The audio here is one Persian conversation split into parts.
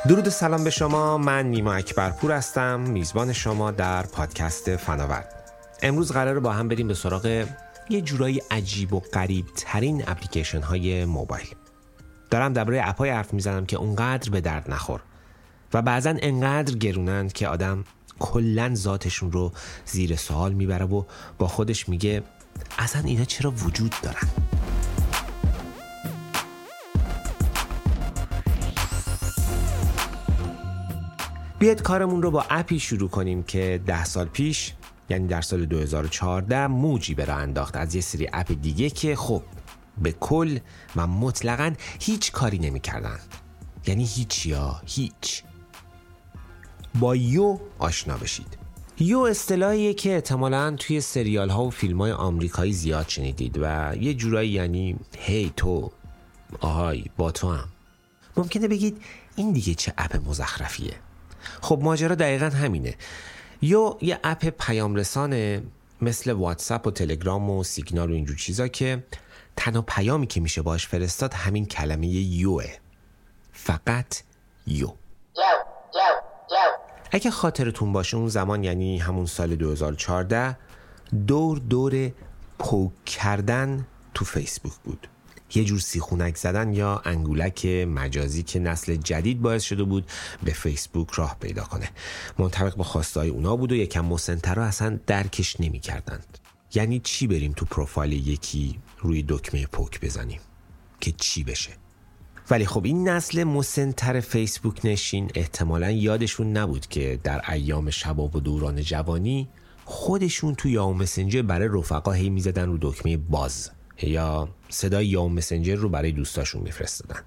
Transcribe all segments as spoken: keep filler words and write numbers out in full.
درود و سلام به شما. من نیما اکبرپور هستم، میزبان شما در پادکست فناور. امروز قراره با هم بریم به سراغ یه جورایی عجیب و غریب ترین اپلیکیشن های موبایل. دارم درباره اپ‌های حرف میزنم که اونقدر به درد نخور و بعضن انقدر گرونند که آدم کلن ذاتشون رو زیر سوال میبره و با خودش میگه اصلا اینا چرا وجود دارن؟ بیاید کارمون رو با اپی شروع کنیم که ده سال پیش، یعنی در سال دو هزار و چهارده، موجی به راه انداخت از یه سری اپ دیگه که خب به کل و مطلقاً هیچ کاری نمی کردن. یعنی هیچ یا هیچ. با یو آشنا بشید. یو اصطلاحیه که احتمالاً توی سریال ها و فیلم های آمریکایی زیاد شنیدید و یه جورایی یعنی هی تو، آهای با تو هم. ممکنه بگید این دیگه چه اپ مزخرفیه. خب ماجرا دقیقاً همینه. یو یه اپ پیام رسانه مثل واتساپ و تلگرام و سیگنال و اینجور چیزا که تنها پیامی که میشه باش فرستاد همین کلمه یوه. فقط یو. اگه خاطرتون باشه اون زمان، یعنی همون سال دو هزار و چهارده، دور دور پوک کردن تو فیسبوک بود. یه جور سیخونک زدن یا انگولک مجازی که نسل جدید باعث شده بود به فیسبوک راه پیدا کنه. منطبق با خواستهای اونا بود و یکم مسن‌ترا اصلا درکش نمی کردند. یعنی چی بریم تو پروفایل یکی روی دکمه پوک بزنیم که چی بشه؟ ولی خب این نسل مسن‌تر فیسبوک نشین احتمالاً یادشون نبود که در ایام شباب و دوران جوانی خودشون تو یاهو مسنجر برای رفقا هی میزدن رو دکمه باز یا صدای یاهو مسنجر رو برای دوستاشون میفرستادن.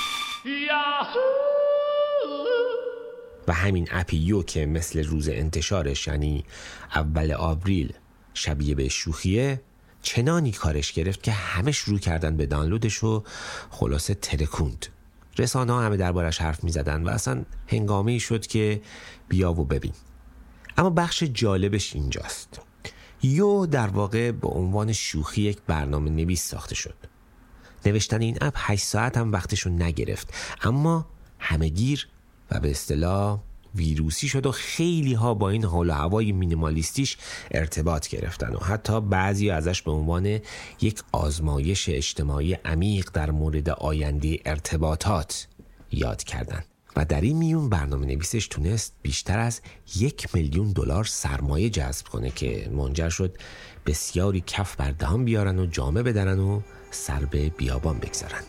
و همین اپ یو که مثل روز انتشارش، یعنی اول آوریل، شبیه به شوخیه، چنانی کارش گرفت که همه شروع کردن به دانلودش و خلاصه ترکوند. رسانه ها همه دربارش حرف میزدن و اصلا هنگامه‌ای شد که بیا و ببین. اما بخش جالبش اینجاست. یو در واقع به عنوان شوخی یک برنامه نویس ساخته شد. نوشتن این اپ هشت ساعت هم وقتشو نگرفت، اما همه‌گیر و به اصطلاح ویروسی شد و خیلی ها با این حال و هوای مینیمالیستیش ارتباط گرفتن و حتی بعضی ازش به عنوان یک آزمایش اجتماعی عمیق در مورد آینده ارتباطات یاد کردن. و در این میون برنامه نویسش تونست بیشتر از یک میلیون دلار سرمایه جذب کنه که منجر شد بسیاری کف بر دهان بیارن و جامه بدرن و سر به بیابان بگذارن.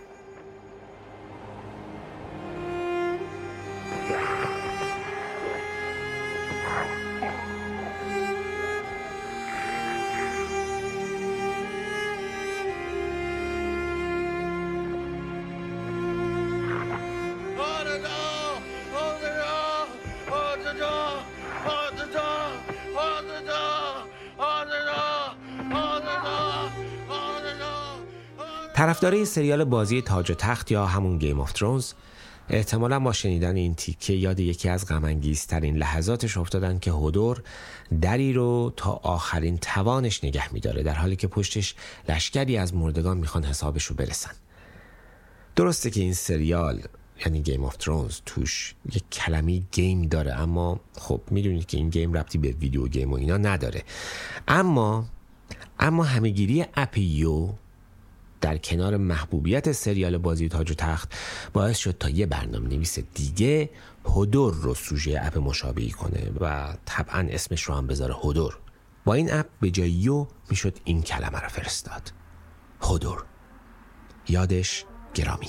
طرفدارای سریال بازی تاج و تخت یا همون گیم آف ترونز احتمالاً با شنیدن این تیکه یاد یکی از غم‌انگیزترین لحظاتش افتادن که هودور دری رو تا آخرین توانش نگه می‌داره، در حالی که پشتش لشکری از مردگان میخوان حسابش رو برسن. درسته که این سریال یعنی گیم آف ترونز توش یک کلمه گیم داره، اما خب میدونید که این گیم ربطی به ویدیو گیم و اینا نداره. اما اما همه‌گیری اپ یو در کنار محبوبیت سریال بازی تاج و تخت باعث شد تا یه برنامه نویس دیگه هودور رو سوژه اپ مشابهی کنه و طبعا اسمش رو هم بذاره هودور. با این اپ به جای یو میشد این کلمه رو فرستاد: هودور. یادش گرامی.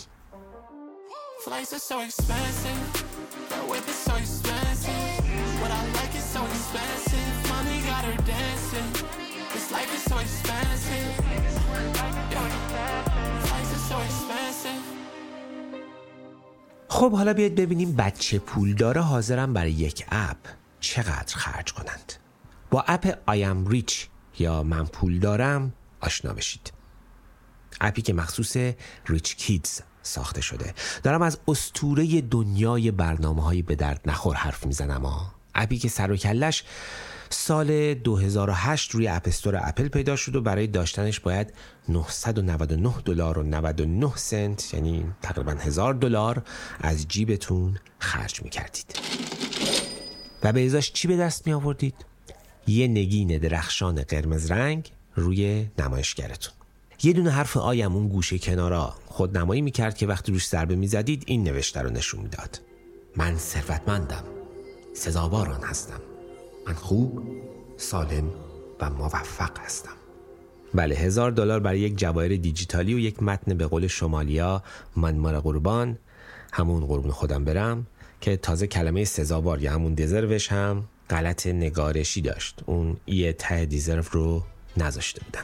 خب حالا بیاید ببینیم بچه پولدارا حاضرن برای یک اپ چقدر خرج کنند. با اپ I am rich یا من پول دارم آشنا بشید. اپی که مخصوص ریچ کیدز ساخته شده. دارم از اسطوره دنیای برنامه‌های به درد نخور حرف میزنم ها. اپی که سر و کلش سال دو هزار و هشت روی اپ استور اپل پیدا شد و برای داشتنش باید نهصد و نود و نه دلار و نود و نه سنت، یعنی تقریبا هزار دلار از جیبتون خرج می‌کردید. و به ازاش چی به دست می‌آوردید؟ یه نگین درخشان قرمز رنگ روی نمایشگرتون. یه دونه حرف آیم اون گوشه کنارا خود نمایی می‌کرد که وقتی روش ضربه می‌زدید این نوشته رو نشون میداد: من ثروتمندم، سزاوار آن هستم. من خوب، سالم و موفق هستم. بله، هزار دلار برای یک جواهر دیجیتالی و یک متن به قول شمالیا من مال قربان، همون قربون خودم برم، که تازه کلمه سزاوار یا همون دیزروش هم غلط نگارشی داشت. اون ای ته دیزرو رو نذاشته بودن.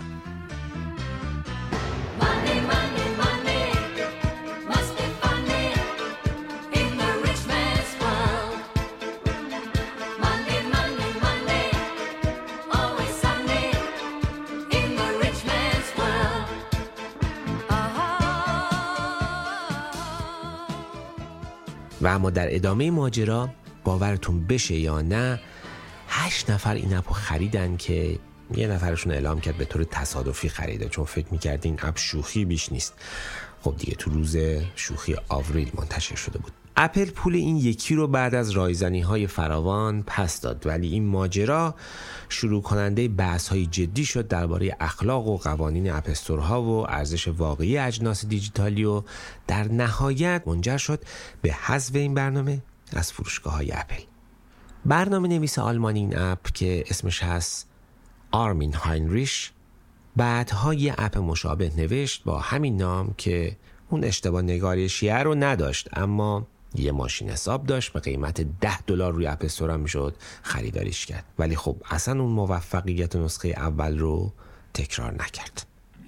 و اما در ادامه ماجرا، باورتون بشه یا نه، هشت نفر این اپو خریدن که یه نفرشون اعلام کرد به طور تصادفی خریده، چون فکر میکرد این اپ شوخی بیش نیست. خب دیگه تو روز شوخی آوریل منتشر شده بود. اپل پول این یکی رو بعد از رایزنی های فراوان پس داد، ولی این ماجرا شروع کننده بحث های جدی شد درباره اخلاق و قوانین اپ استورها و ارزش واقعی اجناس دیجیتالی و در نهایت منجر شد به حذف این برنامه از فروشگاه های اپل. برنامه نویس آلمانی این اپ که اسمش هست آرمین هاینریش بعدها یه اپ مشابه نوشت با همین نام که اون اشتباه نگارشیه رو نداشت، اما یه ماشین حساب داشت به قیمت ده دلار روی اپ استور هم میشد خریداریش کرد. ولی خب اصلا اون موفقیت نسخه اول رو تکرار نکرد.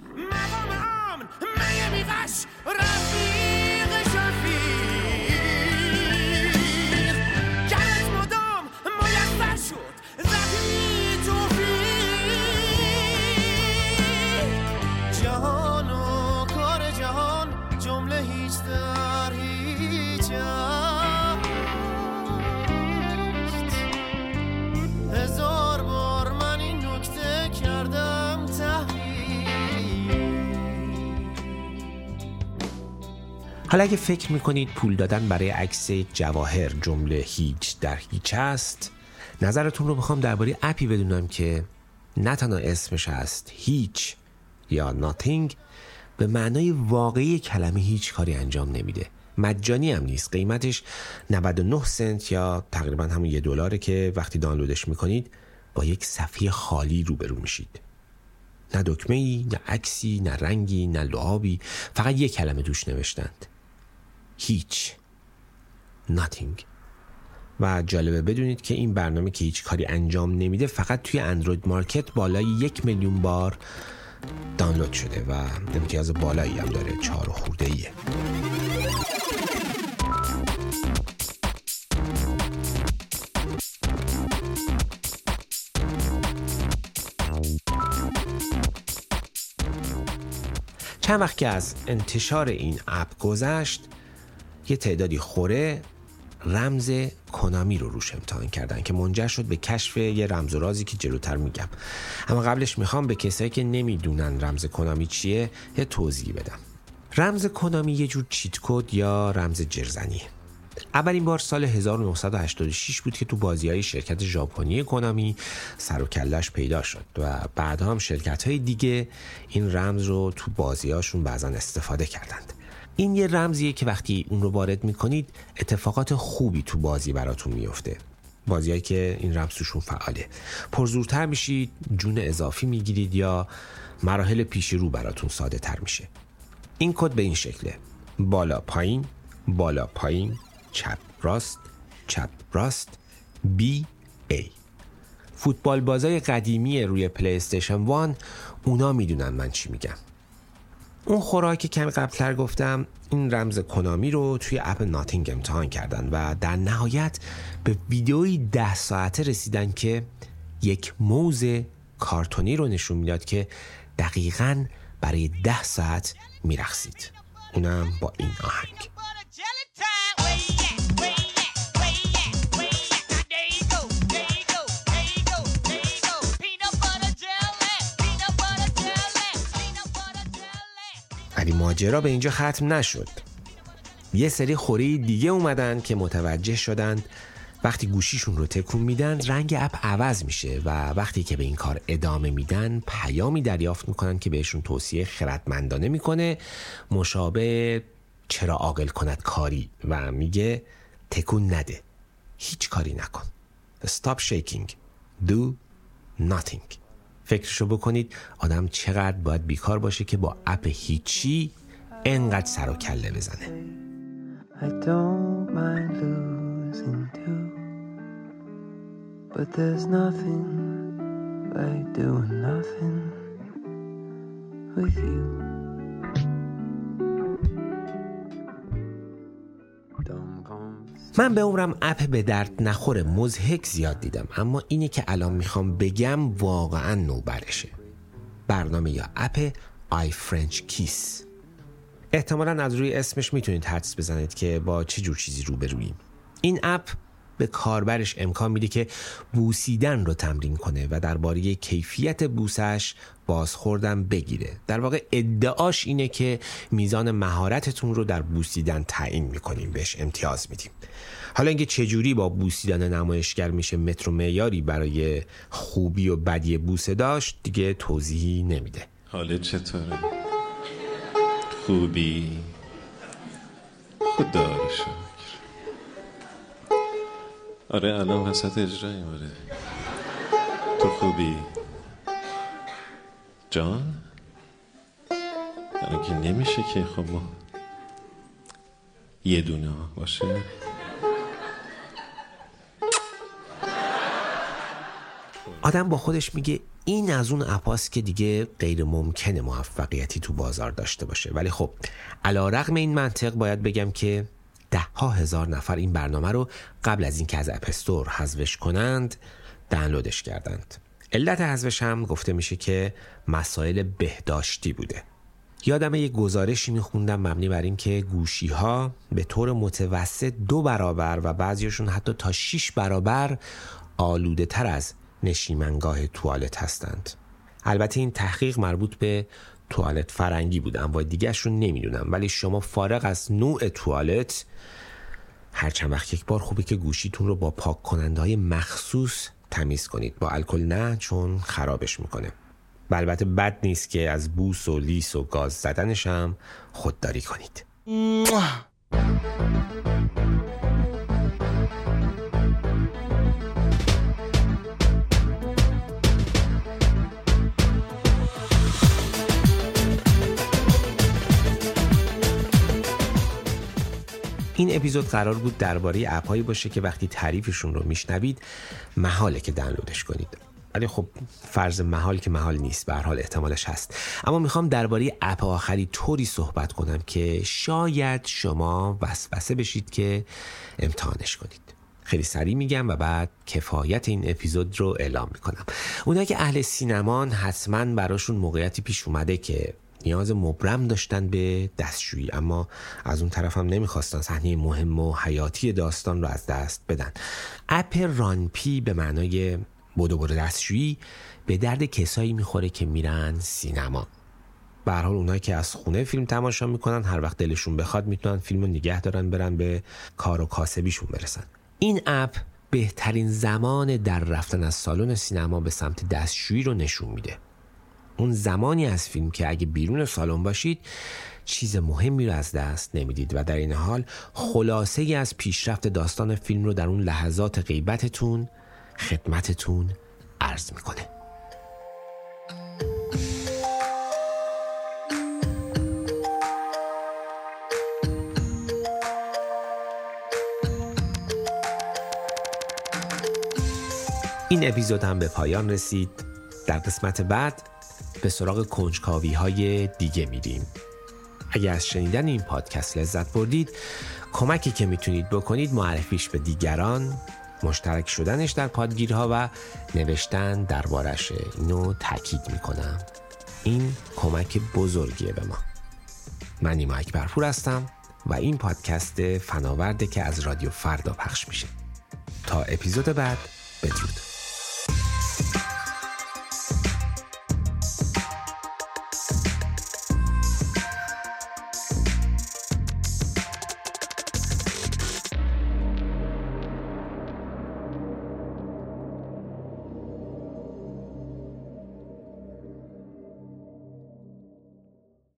حالا اگه فکر میکنید پول دادن برای عکس جواهر جمله هیچ در هیچ است، نظرتون رو میخوام درباره اپی بدونم که نه تنها اسمش هست هیچ یا nothing، به معنای واقعی کلمه هیچ کاری انجام نمیده. مجانی هم نیست، قیمتش نود و نه سنت یا تقریبا همون یه دلاره که وقتی دانلودش میکنید با یک صفحه خالی روبرو میشید. نه دکمه‌ای، نه عکسی، نه رنگی، نه لعابی، فقط یک کلمه توش نوشتند: هیچ، nothing. و جالبه بدونید که این برنامه که هیچ کاری انجام نمیده فقط توی اندروید مارکت بالای یک میلیون بار دانلود شده و امتیاز بالایی هم داره، چهار و خورده ایه. چند وقت که از انتشار این اپ گذشت، یه تعدادی خوره رمز کنامی رو روش امتحان کردن که منجر شد به کشف یه رمز و رازی که جلوتر میگم. اما قبلش میخوام به کسایی که نمیدونن رمز کنامی چیه یه توضیح بدم. رمز کنامی یه جور چیت کد یا رمز جرزنی. اولین بار سال هزار و نهصد و هشتاد و شش بود که تو بازی‌های شرکت ژاپنی کنامی سر و کله‌اش پیدا شد و بعد هم شرکت‌های دیگه این رمز رو تو بازی‌هاشون بعضن استفاده کردند. این یه رمزیه که وقتی اون رو وارد می‌کنید اتفاقات خوبی تو بازی براتون میفته. بازیایی که این رمز توشون فعاله. پرزورتر میشید، جون اضافی میگیرید یا مراحل پیش رو براتون ساده تر میشه. این کد به این شکله: بالا پایین، بالا پایین، چپ راست، چپ راست، بی ای. فوتبال بازای قدیمی روی پلی استیشن وان اونا میدونن من چی میگم. اون خوراکی که کمی قبلتر گفتم این رمز کنامی رو توی اپ ناتینگ امتحان کردن و در نهایت به ویدئویی ده ساعته رسیدن که یک موز کارتونی رو نشون میداد که دقیقاً برای ده ساعت میرقصید، اونم با این آهنگ. ولی ماجرا به اینجا ختم نشد. یه سری خوری دیگه اومدن که متوجه شدند وقتی گوشیشون رو تکون میدن رنگ اپ عوض میشه و وقتی که به این کار ادامه میدن پیامی دریافت میکنن که بهشون توصیه خردمندانه میکنه مشابه چرا عاقل کند کاری و میگه تکون نده، هیچ کاری نکن. Stop shaking. Do nothing. فکرشو بکنید آدم چقدر باید بیکار باشه که با اپ هیچی انقدر سر و کله بزنه. I don't mind losing too, but there's nothing like doing nothing with you. من به عمرم اپ به درد نخور مضحک زیاد دیدم، اما اینی که الان میخوام بگم واقعا نوبرشه. برنامه یا اپ آی فرنچ کیس. احتمالاً از روی اسمش میتونید حدس بزنید که با چه جور چیزی روبروییم. این اپ به کاربرش امکان میده که بوسیدن رو تمرین کنه و درباره کیفیت بوسش بازخوردن بگیره. در واقع ادعاش اینه که میزان مهارتتون رو در بوسیدن تعیین میکنیم، بهش امتیاز میدیم. حالا اینکه چجوری با بوسیدن نمایشگر میشه متر و معیاری برای خوبی و بدی بوسه داشت دیگه توضیحی نمیده. حالت چطوره؟ خوبی؟ خدا رو شکر. آره الان وسط اجرایی آره. تو خوبی؟ جان؟ الان که نمیشه که خب ما یه دونه باشه. آدم با خودش میگه این از اون اپاست که دیگه غیر ممکنه موفقیتی تو بازار داشته باشه، ولی خب علی رغم این منطق باید بگم که ده ها هزار نفر این برنامه رو قبل از این که از اپ استور حذفش کنند دانلودش کردند. علت حذفش هم گفته میشه که مسائل بهداشتی بوده. یادم یه گزارشی میخوندم مبنی بر این که گوشی ها به طور متوسط دو برابر و بعضیشون حتی تا شش برابر آلوده تر از نشیمنگاه توالت هستند. البته این تحقیق مربوط به توالت فرنگی بود، انواع دیگه‌اش رو نمیدونم، ولی شما فارغ از نوع توالت هر چند وقت یک بار خوبه که گوشیتون رو با پاک کننده‌های مخصوص تمیز کنید. با الکل نه، چون خرابش میکنه. البته بد نیست که از بوس و لیس و گاز زدنش هم خودداری کنید. این اپیزود قرار بود درباره اپ‌هایی باشه که وقتی تعریفشون رو میشنوید محاله که دانلودش کنید. ولی خب فرض محال که محال نیست، به هر حال احتمالش هست. اما میخوام درباره اپ آخری طوری صحبت کنم که شاید شما وسوسه بشید که امتحانش کنید. خیلی سریع میگم و بعد کفایت این اپیزود رو اعلام میکنم. اونایی که اهل سینمان حتما براشون موقعیتی پیش اومده که نیاز مبرم داشتن به دستشویی، اما از اون طرف هم نمیخواستن صحنه مهم و حیاتی داستان رو از دست بدن. اپ رانپی به معنای بدو برو دستشویی به درد کسایی میخوره که میرن سینما. به هر حال اونایی که از خونه فیلم تماشا میکنن هر وقت دلشون بخواد میتونن فیلمو نگه دارن برن به کار و کاسبیشون برسن. این اپ بهترین زمان در رفتن از سالن سینما به سمت دستشویی رو نشون میده. اون زمانی از فیلم که اگه بیرون سالن باشید چیز مهمی رو از دست نمیدید و در این حال خلاصه ای از پیشرفت داستان فیلم رو در اون لحظات غیبتتون خدمتتون عرض میکنه. این اپیزود هم به پایان رسید. در قسمت بعد به سراغ کنجکاوی های دیگه میریم. اگر از شنیدن این پادکست لذت بردید، کمکی که میتونید بکنید معرفیش به دیگران، مشترک شدنش در پادگیرها و نوشتن دربارشه. اینو تاکید میکنم، این کمک بزرگیه به ما. من نیما اکبرپور هستم و این پادکست فناورده که از رادیو فردا پخش میشه. تا اپیزود بعد، بدرود.